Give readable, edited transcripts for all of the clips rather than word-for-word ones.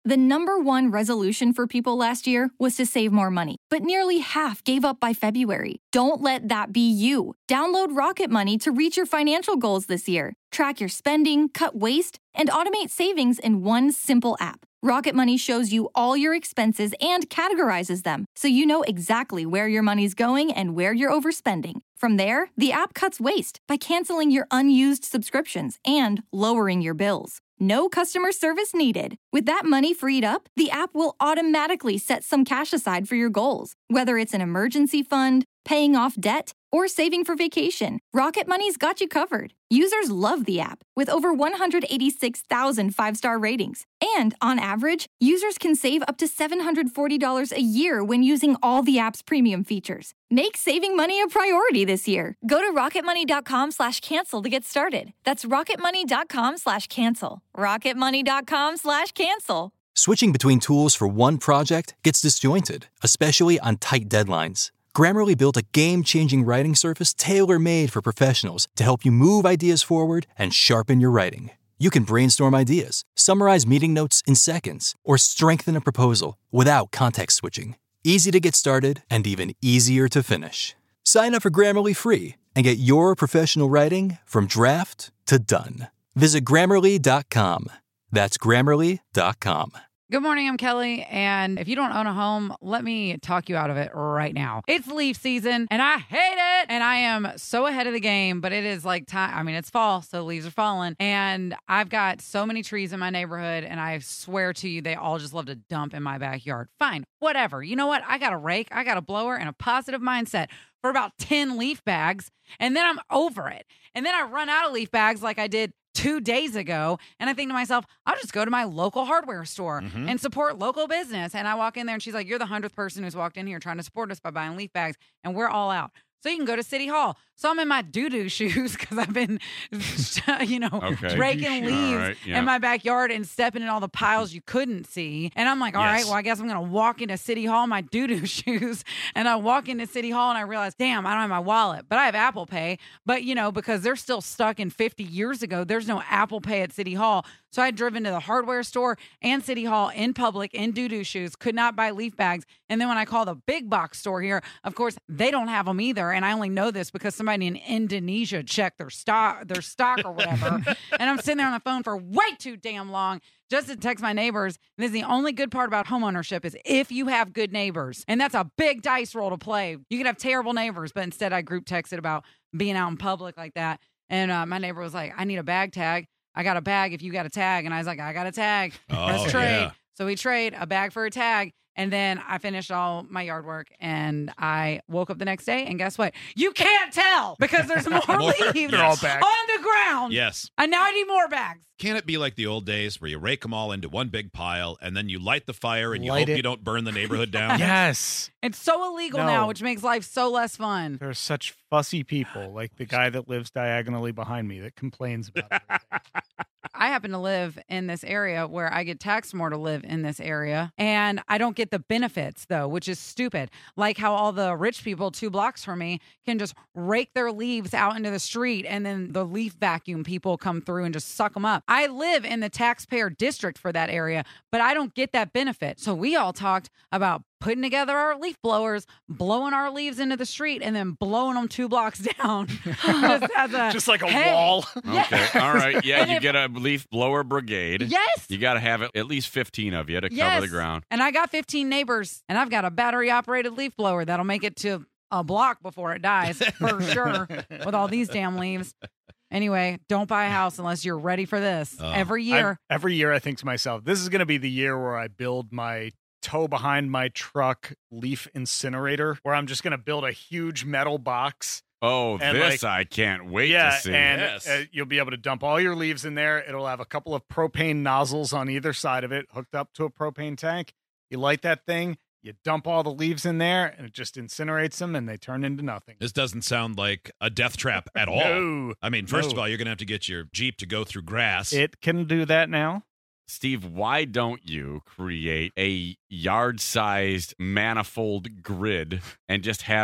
The number one resolution for people last year was to save more money, but nearly half gave up by February. Don't let that be you. Download Rocket Money to reach your financial goals this year. Track your spending, cut waste, and automate savings in one simple app. Rocket Money shows you all your expenses and categorizes them, so you know exactly where your money's going and where you're overspending. From there, the app cuts waste by canceling your unused subscriptions and lowering your bills. No customer service needed. With that money freed up, the app will automatically set some cash aside for your goals, whether it's an emergency fund, paying off debt, or saving for vacation. Rocket Money's got you covered. Users love the app, with over 186,000 five-star ratings. And on average, users can save up to $740 a year when using all the app's premium features. Make saving money a priority this year. Go to rocketmoney.com/cancel to get started. That's rocketmoney.com/cancel. rocketmoney.com/cancel. Switching between tools for one project gets disjointed, especially on tight deadlines. Grammarly built a game-changing writing surface tailor-made for professionals to help you move ideas forward and sharpen your writing. You can brainstorm ideas, summarize meeting notes in seconds, or strengthen a proposal without context switching. Easy to get started and even easier to finish. Sign up for Grammarly free and get your professional writing from draft to done. Visit Grammarly.com. That's Grammarly.com. Good morning, I'm Kelly, and if you don't own a home, let me talk you out of it right now. It's leaf season, and I hate it, and I am so ahead of the game, but it is like time. I mean, it's fall, so leaves are falling, and I've got so many trees in my neighborhood, and I swear to you, they all just love to dump in my backyard. Fine, whatever. You know what? I got a rake, I got a blower, and a positive mindset for about 10 leaf bags, and then I'm over it. And then I run out of leaf bags like I did 2 days ago, and I think to myself, I'll just go to my local hardware store and support local business. And I walk in there, and she's like, "You're the 100th person who's walked in here trying to support us by buying leaf bags, and we're all out. So you can go to City Hall." So I'm in my doo-doo shoes because I've been, raking leaves in my backyard and stepping in all the piles you couldn't see. And I'm like, all right, well, I guess I'm going to walk into City Hall in my doo-doo shoes. And I walk into City Hall and I realize, damn, I don't have my wallet, but I have Apple Pay. But, because they're still stuck in 50 years ago, there's no Apple Pay at City Hall. So I drove into the hardware store and City Hall in public in doo-doo shoes, could not buy leaf bags. And then when I call the big box store here, of course, they don't have them either. And I only know this because somebody in Indonesia checked their stock or whatever. And I'm sitting there on the phone for way too damn long just to text my neighbors. And this is the only good part about homeownership is if you have good neighbors. And that's a big dice roll to play. You can have terrible neighbors, but instead I group texted about being out in public like that. And my neighbor was like, "I need a bag tag. I got a bag if you got a tag." And I was like, "I got a tag. Let's trade." Yeah. So we trade a bag for a tag. And then I finished all my yard work and I woke up the next day and guess what? You can't tell because there's more leaves on the ground. Yes. And now I need more bags. Can it be like the old days where you rake them all into one big pile and then you light the fire and you hope you don't burn the neighborhood down? Yes. It's so illegal now, which makes life so less fun. There's such fussy people like the guy that lives diagonally behind me that complains about everything. I happen to live in this area where I get taxed more to live in this area, and I don't get the benefits, though, which is stupid. Like how all the rich people 2 blocks from me can just rake their leaves out into the street, and then the leaf vacuum people come through and just suck them up. I live in the taxpayer district for that area, but I don't get that benefit. So we all talked about putting together our leaf blowers, blowing our leaves into the street, and then blowing them 2 blocks down. Just like a wall. Okay. All right. Yeah, you get a leaf blower brigade. Yes. You got to have at least 15 of you to cover the ground. And I got 15 neighbors, and I've got a battery-operated leaf blower that'll make it to a block before it dies, for sure, with all these damn leaves. Anyway, don't buy a house unless you're ready for this. Every year I think to myself, this is going to be the year where I build my tow behind my truck leaf incinerator, where I'm just going to build a huge metal box. Oh, this I can't wait to see. And you'll be able to dump all your leaves in there. It'll have a couple of propane nozzles on either side of it, hooked up to a propane tank. You light that thing, you dump all the leaves in there, and it just incinerates them, and they turn into nothing. This doesn't sound like a death trap at all. No. I mean, first of all, you're going to have to get your Jeep to go through grass. It can do that now. Steve, why don't you create a yard-sized manifold grid and just have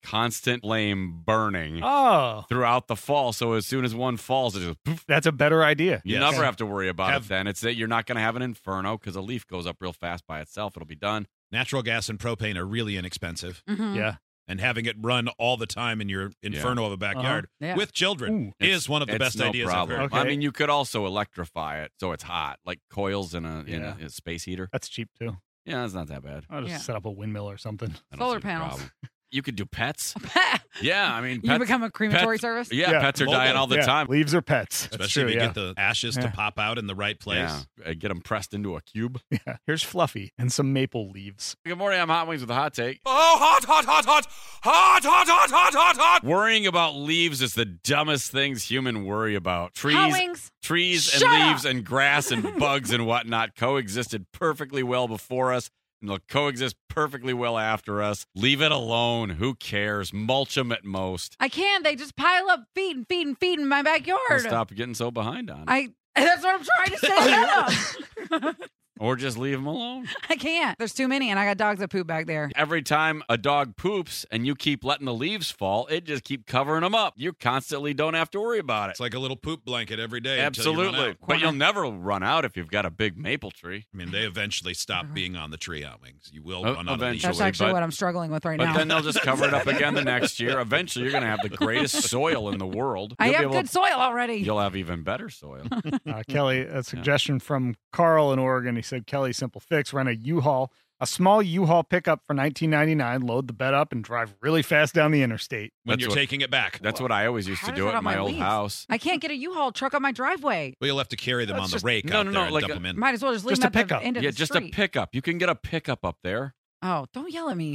constant flame burning Oh, throughout the fall. So as soon as one falls, it just poof. that's a better idea. You Yes. never have to worry about it then. It's that you're not going to have an inferno because a leaf goes up real fast by itself. It'll be done. Natural gas and propane are really inexpensive. Mhm. Yeah. And having it run all the time in your inferno of a backyard Yeah. with children is one of the It's best no ideas problem. I've heard. Okay. I mean, you could also electrify it so it's hot, like coils in a space heater. That's cheap too. Yeah, it's not that bad. I'll just Yeah. set up a windmill or something. I don't Solar see the panels. problem. You could do pets. Yeah, I mean, You pets, become a crematory pets- service? Yeah, Yeah. pets are Mobile. dying all the Yeah, time. leaves or pets. That's Especially true, if you yeah. get the ashes to Yeah. pop out in the right place. Yeah, get them pressed into a cube. Yeah. Here's Fluffy and some maple leaves. Good morning, I'm Hot Wings with a hot take. Oh, hot, hot, hot, hot, hot, hot, hot, hot, hot, hot. Worrying about leaves is the dumbest things humans worry about. Hot Wings. Trees and Shut leaves up. and grass and bugs and whatnot coexisted perfectly well before us, and they'll coexist perfectly well after us. Leave it alone. Who cares? Mulch them at most. I can't. They just pile up feet and feet and feet in my backyard. Well, stop getting so behind on it. That's what I'm trying to say. Shut up. Or just leave them alone. I can't. There's too many, and I got dogs that poop back there. Every time a dog poops and you keep letting the leaves fall, it just keep covering them up. You constantly don't have to worry about it. It's like a little poop blanket every day. until you run Absolutely. out. But you'll never run out if you've got a big maple tree. I mean, they eventually stop being on the tree, Hot Wings. You will Oh, run out of eventually. these. That's actually but- what I'm struggling with right But now. then they'll just cover it up again the next year. Eventually, you're going to have the greatest soil in the world. I You'll be have able good to- soil already. You'll have even better soil. Kelly, a suggestion from Carl in Oregon. He said, Kelly, simple fix, rent a U-Haul, a small U-Haul pickup for $19.99, load the bed up and drive really fast down the interstate. when That's you're what- taking it back. That's what I always used How to does do that at on my my old leaves? house. I can't get a U-Haul truck on my driveway. Well, you'll have to carry them That's on the just- rake no, out no, there no, and like dump a- them in. Might as well just leave Just them a at the pickup. end of Yeah, the just street. a pickup. You can get a pickup up there. Oh, don't yell at me.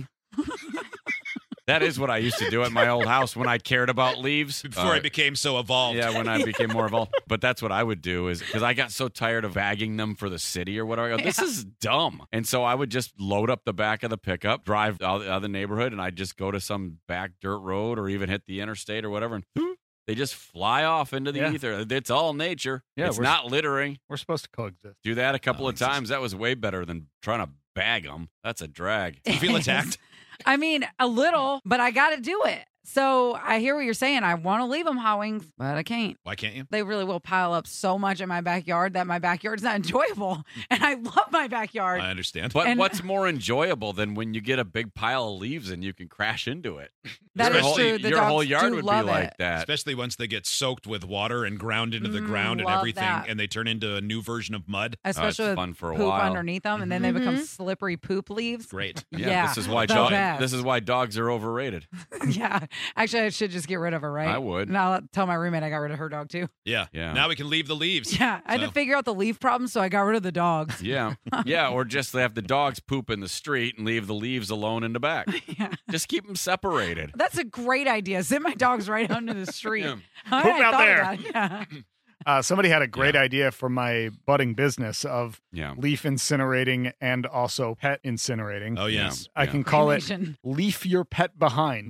That is what I used to do at my old house when I cared about leaves. Before I became so evolved. Yeah, when I became more involved. But that's what I would do is because I got so tired of bagging them for the city or whatever. I go, this is dumb. And so I would just load up the back of the pickup, drive out of the neighborhood, and I'd just go to some back dirt road or even hit the interstate or whatever. And they just fly off into the Yeah. ether. It's all nature. Yeah, it's we're- not littering. We're supposed to coexist. Do that a couple Oh, of it's just- times. That was way better than trying to bag them. That's a drag. Do you feel attacked? I mean, a little, but I got to do it. So I hear what you're saying. I want to leave them, Hot Wings, but I can't. Why can't you? They really will pile up so much in my backyard that my backyard's not enjoyable. And I love my backyard. I understand. But And- what's more enjoyable than when you get a big pile of leaves and you can crash into it? That Your is whole- true. The your whole dogs yard do would be love like it. that. Especially once they get soaked with water and ground into the ground and love everything, that. and they turn into a new version of mud. Especially it's with fun for a poop while. underneath them, and then they become slippery poop leaves. Great. Yeah, this is why the best. this is why dogs are overrated. Yeah. Actually, I should just get rid of her, right? I would. And I'll tell my roommate I got rid of her dog, too. Yeah. Yeah. Now we can leave the leaves. Yeah. I had to So- figure out the leaf problem, so I got rid of the dogs. Yeah, yeah, or just have the dogs poop in the street and leave the leaves alone in the back. Yeah. Just keep them separated. That's a great idea. Send my dogs right under the street. Yeah. I Poop hadn't out thought there. about it. Yeah. Somebody had a great idea for my budding business of Yeah. leaf incinerating and also pet incinerating. Oh, yes. I Yeah. can call it Cremation. Leaf Your Pet Behind.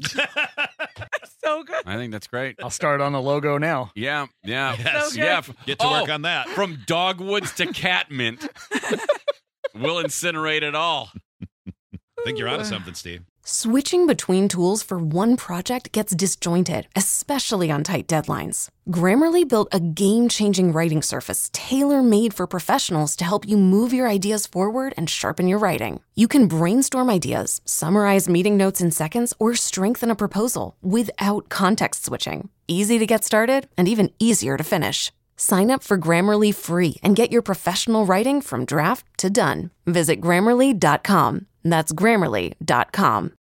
So good. I think that's great. I'll start on a logo now. Yeah, yeah, Yes. So good. yeah. Get to work on that. From dogwoods to cat mint. We'll incinerate it all. I think you're onto something, Steve. Switching between tools for one project gets disjointed, especially on tight deadlines. Grammarly built a game-changing writing surface tailor-made for professionals to help you move your ideas forward and sharpen your writing. You can brainstorm ideas, summarize meeting notes in seconds, or strengthen a proposal without context switching. Easy to get started and even easier to finish. Sign up for Grammarly free and get your professional writing from draft to done. Visit Grammarly.com. That's Grammarly.com.